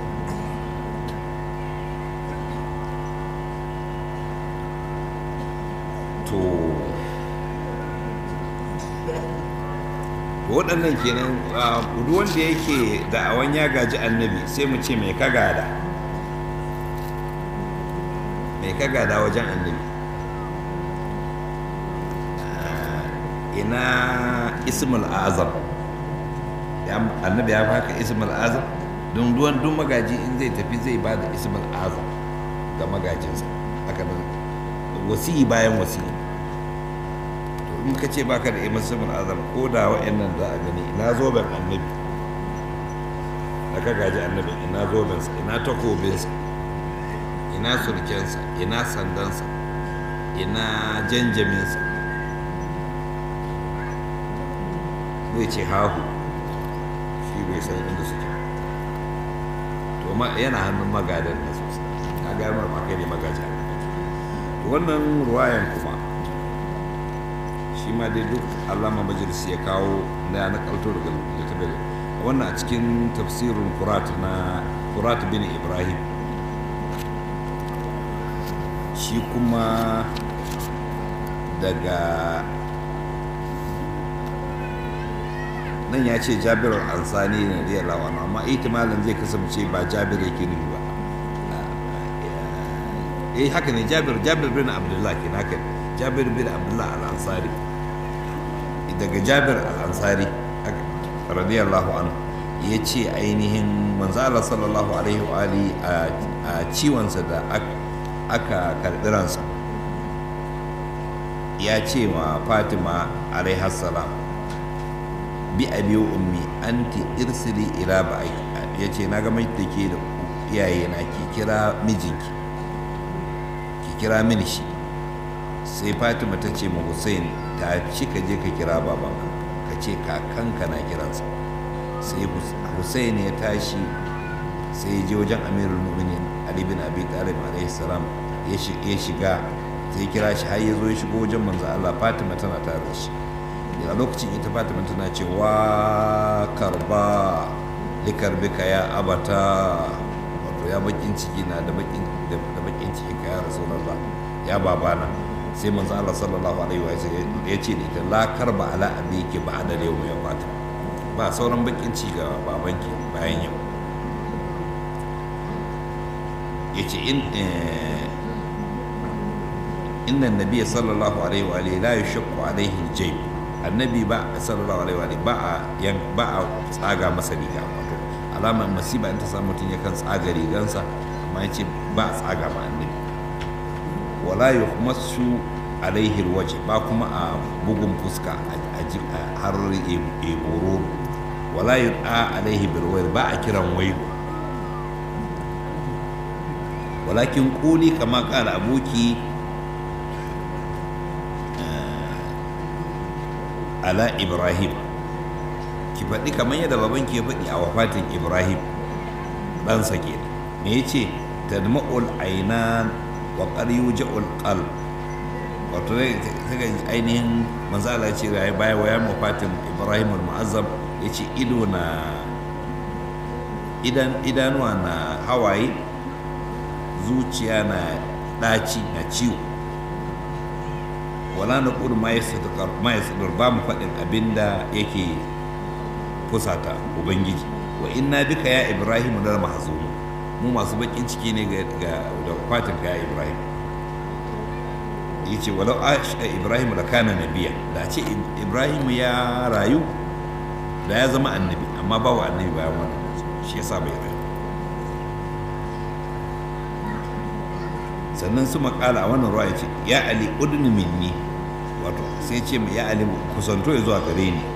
To waɗannan kenan duk wanda yake da'awan ya gaji annabi sai mu ce mai ka gada mai ka gada wajen annabi. Ina ismul azam, annabi ya baka ismul azam, don duwan duk magaji in zai tafi zai ba da ismul azam ga magajinsa, haka nan wasiyi bayan wasiyi. In ka ce baka da ismul azam, ko da wa'annan za a gani ina zoben annabi da ka gaji annabi, ina zobensa, ina takobinsa, ina surkensa, ina sandansa, ina janjaminsa. Zai ce hahu, shi bai san inda suke. To yana hannun magadan na sosai, ka gano ma kai ne magaji. To wannan ruwayan kuma shi ma dai duk Allama Majalisi ya kawo na na kalto daga littafin wannan a cikin tafsirin Furat na Furat bin Ibrahim. Shi kuma daga nan ya ce Jabir al-Ansari ne radiyallahu anhu, amma ihtimalin zai kasance ba Jabir yake nufi ba. Eh haka ne, Jabir Jabir bin Abdullah kenan haka. Jabir bin Abdullah al-Ansari daga Jabir al-Ansari radiyallahu anhu ya ce ainihin manzo Allah sallallahu alaihi wa alihi a ciwonsa da aka karɓi ransa ya ce wa Fatima alaihi salam bi abi ummi anti irsili ila ba'i ya ce na ga mai da ke da iyaye na ki kira mijinki ki kira mini shi sai Fatima ta ce ma Hussein ta ci ka je ka kira babanka ka ce kakanka na kiransa sai Hussein ya tashi sai ya je wajen Amirul Mu'minin Ali bin Abi Talib alaihi salam ya shiga sai kira shi har ya zo ya shigo wajen manzo Allah Fatima tana tare da shi a lokacin ita Fatima tana ce wa karba likarbika ya abata wato ya bakin ciki na da bakin da bakin ciki ka ya Rasulullah ya babana sai manzo Allah sallallahu alaihi wa sallam ya ce da ita la karba ala abiki ba'da yawm ya Fatima ba sauran bakin ci ga babanki bayan yau yace in inna nabiyya sallallahu alaihi wa alihi la yashqu alaihi aljayb annabi ba sallallahu alaihi wa alihi ba a yan ba a tsaga masa riga wato alamar masiba in ta samu mutun yakan tsaga rigansa amma yace ba a tsaga ma annabi wala yuhmassu alaihi alwajh ba kuma a bugun fuska a har eboro wala yud'a alaihi bilwayl ba a kiran wailu walakin quli kama qala abuki ala Ibrahim ki faɗi kamar yadda babanki ya faɗi a wafatin Ibrahim ɗansa kenan me yace tadma'ul ainan wa qad yuja'ul qalb wato zai ainihin manzo Allah ce ga baya waya wafatin Ibrahim al-Mu'azzam yace ido na idan idanuwa na hawaye zuciya na ɗaci na ciwo wala na ƙudu ma ya sadar ba mu faɗin abinda yake fusata ubangiji wa inna bika ya Ibrahim da mahzun mu masu bakin ciki ne ga da fatin ka ya Ibrahim yace walau aisha Ibrahim da kana nabiya da ce Ibrahim ya rayu da ya zama annabi amma ba wa annabi bayan wannan shi yasa bai rayu sannan su makala a wannan ruwa yace ya Ali udni minni wato sai ce ya Ali kusanto ya zuwa gare ni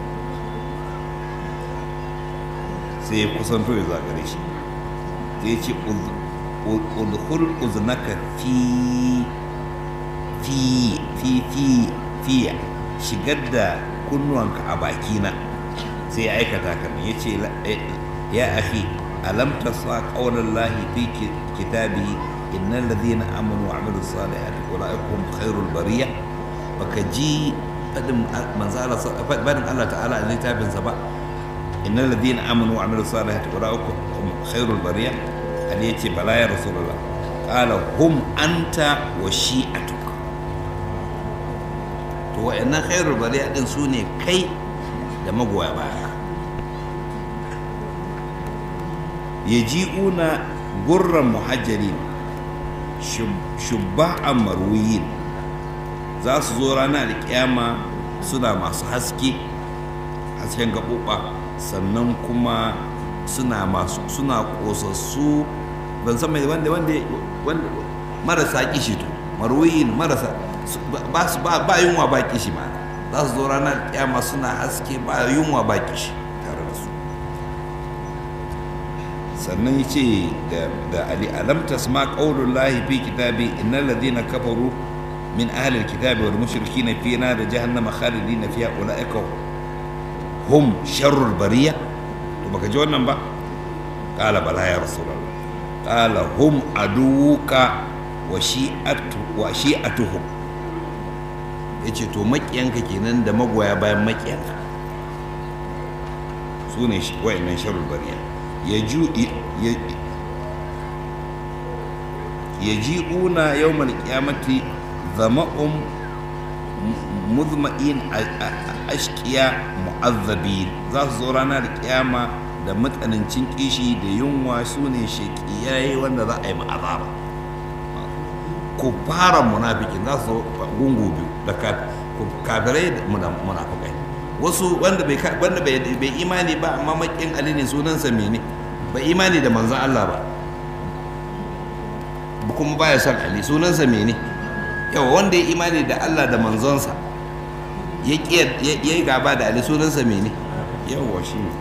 sai ya kusanto ya zuwa gare shi sai ce udkhul uznaka fi fi fi fi fi shigar da kunnuwanka a bakina sai ya aikata ka ya ce ya akhi alam tasa qawlallahi fi kitabihi innal ladhina amanu wa amilus salihati ulaikum khairul bariyah baka ji fadin manzala fadin Allah ta'ala a littafin sa ba innal ladhina amanu wa amilus salihati ulaikum khairul bariyah ali yace bala ya rasulullah qala hum anta wa shi'atuk to wa'annan khairul bariyah din sune kai da magoya baya yaji'una gurran muhajjalin shubba'an marwiyin za su zo ranar alƙiyama suna masu haske hasken gaɓoɓa sannan kuma suna masu suna ƙosassu ban san mai wanda wanda wanda marasa kishi to marwiyin marasa ba su ba yunwa ba kishi ma za su zo ranar alƙiyama suna haske ba yunwa ba kishi tare da su sannan ya ce da ali alam tasma qaulullahi fi kitabi innal ladhina kafaru min ahli alkitabi wal mushrikina fi nar jahannama khalidina fiha ulaika hum sharrul bariya to baka ji wannan ba qala bala ya rasulullah qala hum aduka wa shi'atu wa shi'atuhum yace to makiyanka kenan da magoya bayan makiyanka su ne wayannan sharrul bariya yaji'una yawmal qiyamati zama'um muzma'in ashqiya mu'azzabin za su zo ranar kiyama da matsanancin kishi da yunwa su ne shaƙiyai wanda za a yi ma'azaba kufaran munafikin za su gungu biyu da kafirai da munafikai. Wasu wanda bai wanda bai imani ba amma makin Ali ne, sunansa mene, bai imani da manzon Allah ba kuma baya son Ali, sunansa mene, yawa wanda ya imani da Allah da manzonsa ya yi gaba da Ali, sunansa mene, yawa shi ne.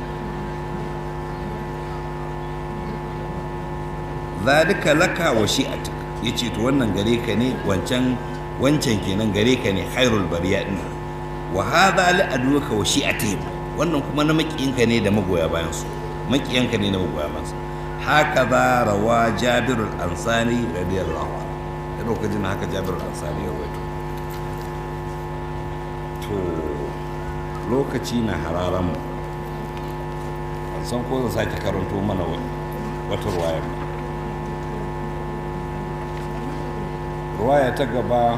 zalika laka wa shi'atik, yace to wannan gare ka ne, wancan wancan kenan gare ka ne khairul bariya din, wa hadha li aduka wa shi'atihim, wannan kuma na makiyinka ne da magoya bayan su, makiyanka ne na magoya bayan su. haka za rawa Jabir al-Ansari radiyallahu anhu, da lokacin haka Jabir al-Ansari ya rawaito. to lokaci na hararan mu, ban san ko zan sake karanto mana wata ruwaya ba. ruwaya ta gaba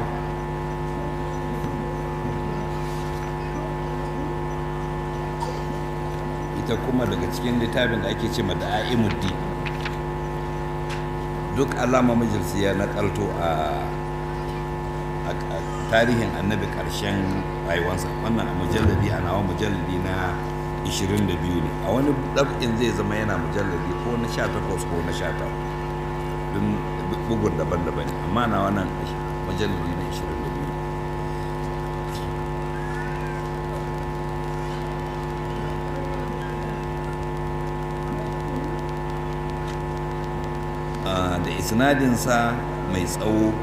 ita kuma daga cikin littafin da ake ce ma Da'imuddi, duk alama majalisi ya nakalto a tarihin annabi ƙarshen rayuwarsa. wannan a mujalladi a nawa mujalladi na ishirin da biyu ne, a wani ɗab'in zai zama yana mujalladi ko na sha takwas ko na sha tara, don bugun daban-daban ne, amma na wannan mujalladi na ishirin da biyu. da isnadinsa mai tsawo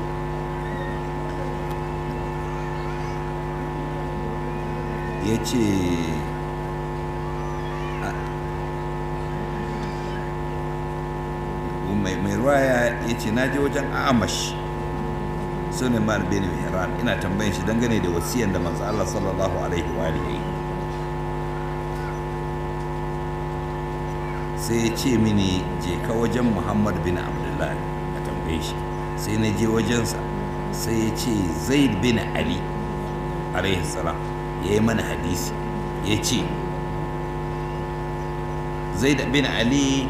ya ce mai ruwaya ya ce na je wajen Amash Suleiman bin Mihran, ina tambayin shi dangane da wasiyan da manzo Allah sallallahu alaihi wa alihi, sai ya ce mini je ka wajen Muhammad bin Abdullah ka tambaye shi. sai na je wajensa, sai ya ce Zaid bin Ali alaihi salam ya yi mana hadisi, ya ce Zaid bin Ali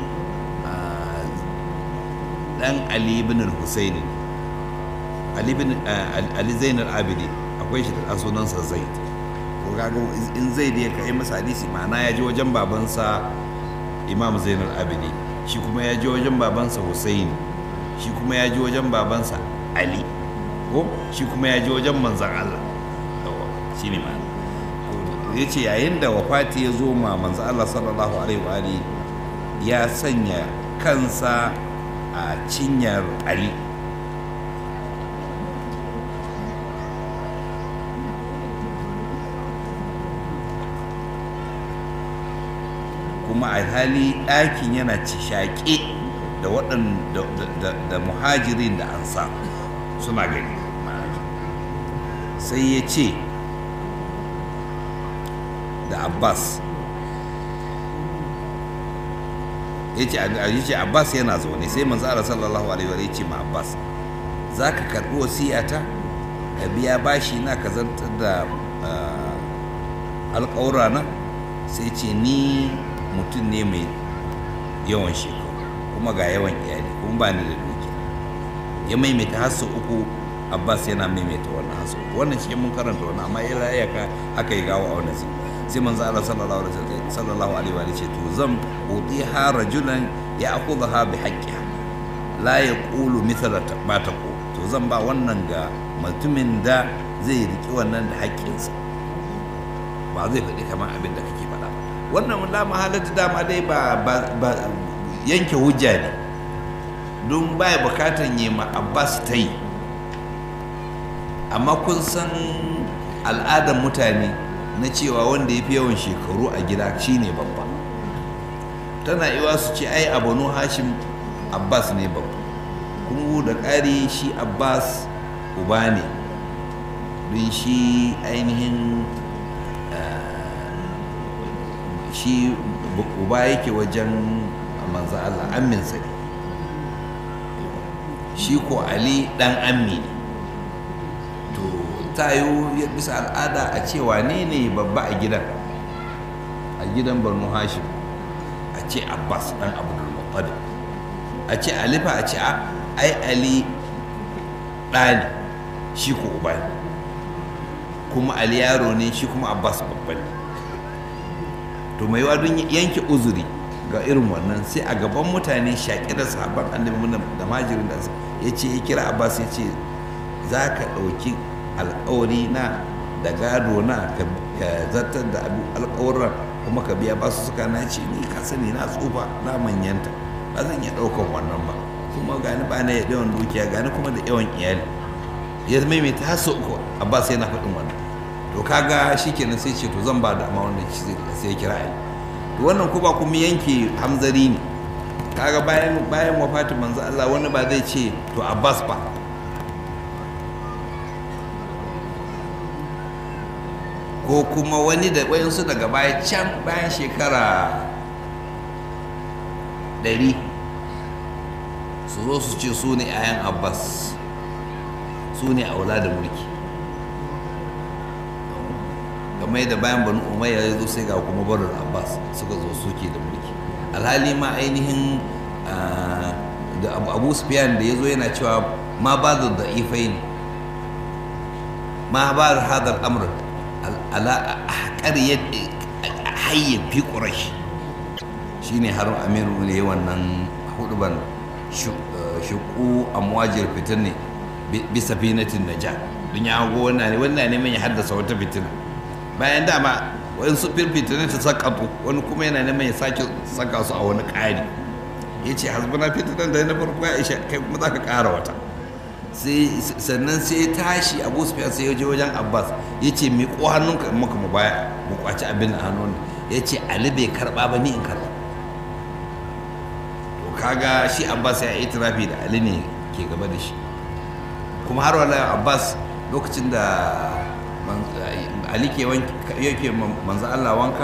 dan Ali bin al-Husayn, Ali bin Ali Zainul Abidin, akwai shi da sunansa Zaid. ko kaga in Zaid ya kai masa hadisi, ma'ana ya je wajen babansa Imam Zainul Abidin, shi kuma ya je wajen babansa Husayn, shi kuma ya je wajen babansa Ali, ko shi kuma ya je wajen manzon Allah. shi ne ma'ana. ya ce yayin da wafati ya zo ma manzon Allah sallallahu alaihi wa alihi, ya sanya kansa a cinyar Ali, kuma a hali ɗakin yana shaƙe da waɗanda da muhajirin da ansa suna gani. sai ya ce da Abbas, ya ce Abbas yana zaune, sai manzo Allah sallallahu alaihi wa sallam ya ce ma Abbas, za ka karɓi wasiyata ka biya bashi na ka zartar da alƙawura na? sai ce ni mutum ne mai yawan shekaru kuma ga yawan iyali kuma ba ni da dukiya. ya maimaita hasu uku, Abbas yana maimaita wannan hasu uku. wannan shi mun karanta wannan, amma ya iyaka aka yi gawo a wannan sai sai manzo Allah sallallahu alaihi wasallam sallallahu alaihi wa ce to zan utiha rajulan ya'khudha bi haqqiha la yaqulu mithla ma taqul, to zan ba wannan ga mutumin da zai riki wannan da haƙƙinsa, ba zai faɗi kamar abin da kake faɗa ba. wannan la mahalatu dama dai ba yanke hujja ne, don baya bukatan yi ma Abbas ta yi. amma kun san al'adar mutane na cewa wanda ya fi yawan shekaru a gida shine babba. tana iwa su ce ai a Banu Hashim Abbas ne babba, kuma da ƙari shi Abbas uba ne, don shi ainihin shi uba yake wajen manzo Allah, amminsa ne. shi ko Ali dan ammi ne. to tayo bisa al'ada a ce wane ne babba a gidan a gidan Banu Hashim, a ce Abbas dan Abdul Muttalib, a ce Ali fa a ce a ai Ali ɗa ne shi ko uba ne, kuma Ali yaro ne shi kuma Abbas babba ne. To mai yiwa don yanke uzuri ga irin wannan sai a gaban mutane shaƙi da sahabban annabi da majirin da ya ce ya kira Abbas ya ce za ka ɗauki alƙawari na da gado na ka zartar da alƙawarin kuma ka biya basu suka na ce ni ka sani na tsufa na manyanta ba zan iya ɗaukan wannan ba, kuma gani ba na yawan dukiya gani kuma da yawan iyali. Ya maimaita har sau uku Abbas yana faɗin wannan. To kaga shikenan sai ce to zan ba da amma wanda sai ya kira Ali. To wannan ko ba kuma yanke hamzari ne. Kaga bayan bayan wafatin manzo Allah wani ba zai ce to Abbas ba. Ko kuma wani da wayansu daga baya can bayan shekara ɗari su zo su ce su ne 'ya'yan Abbas, su ne aula da mulki, kamar da bayan Banu Umayya ya zo sai ga kuma Banu Abbas suka zo suke da mulki. Alhali ma ainihin da Abu Sufyan da ya zo yana cewa ma ba da da'ifai ne ma ba da hadar amr ala ƙaryar hayyin fi ƙurashi shi ne har amiru ne wannan huduban shuku amwajir fitin ne bisa finatin naja don ya hago wannan ne wannan ne mai haddasa wata fitina bayan dama wani su fitina ta sakatu wani kuma yana neman ya sake saka su a wani ƙari ya ce hasbuna fitinan da na farko ya isha kai kuma za ka ƙara wata. Sannan sai ya tashi Abu Sufyan sai ya je wajen Abbas ya ce miƙo hannunka in maka mu baya mu kwaci abin a hannun, ya ce Ali bai karɓa ba ni in karɓa. To kaga shi Abbas ya yi itirafi da Ali ne ke gaba da shi, kuma har wala Abbas lokacin da Ali ke yake manzo Allah wanka,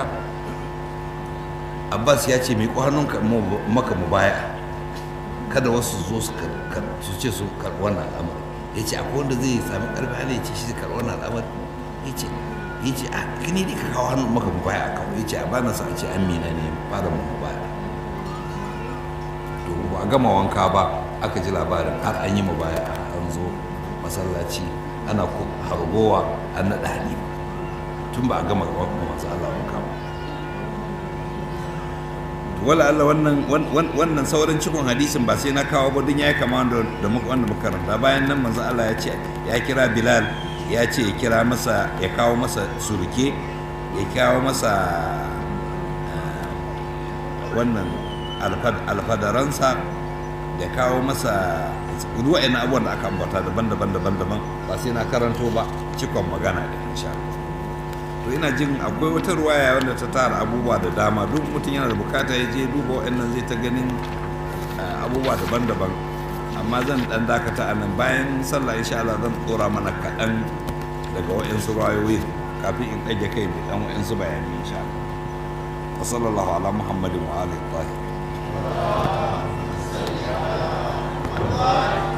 Abbas ya ce miƙo hannunka maka mu baya kada wasu zo su ce su karɓi wannan al'amari. Ya ce akwai wanda zai sami ƙarfi hali ya ce shi karɓi wannan al'amari. Ya ce ya ce a kini ne ka kawo hannun maka mu baya a kawo. Ya ce a bana sa a ce amina ne fara mu baya. To ba a gama wanka ba aka ji labarin har an yi mu baya an zo masallaci ana hargowa an naɗa halima tun ba a gama masu Allah wanka ba. Wala Allah wannan wannan sauran cikon hadisin ba sai na kawo ba don ya yi kama da muka wanda muka karanta. Bayan nan manzo Allah ya ce ya kira Bilal ya ce ya kira masa ya kawo masa surke ya kawo masa wannan alfadaransa ya kawo masa ruwa ina abubuwan da aka ambata daban-daban daban-daban ba sai na karanto ba cikon magana da insha Allah. To ina jin akwai wata ruwaya wanda ta tara abubuwa da dama, duk mutum yana da bukata ya je duba wa'annan zai ta ganin abubuwa daban-daban, amma zan dan dakata a nan bayan sallah insha Allah zan tsora mana kaɗan daga wa'ansu ruwayoyi kafin in ɗage kai da ɗan wa'ansu bayani insha Allah. Wa sallallahu ala Muhammadin wa alihi.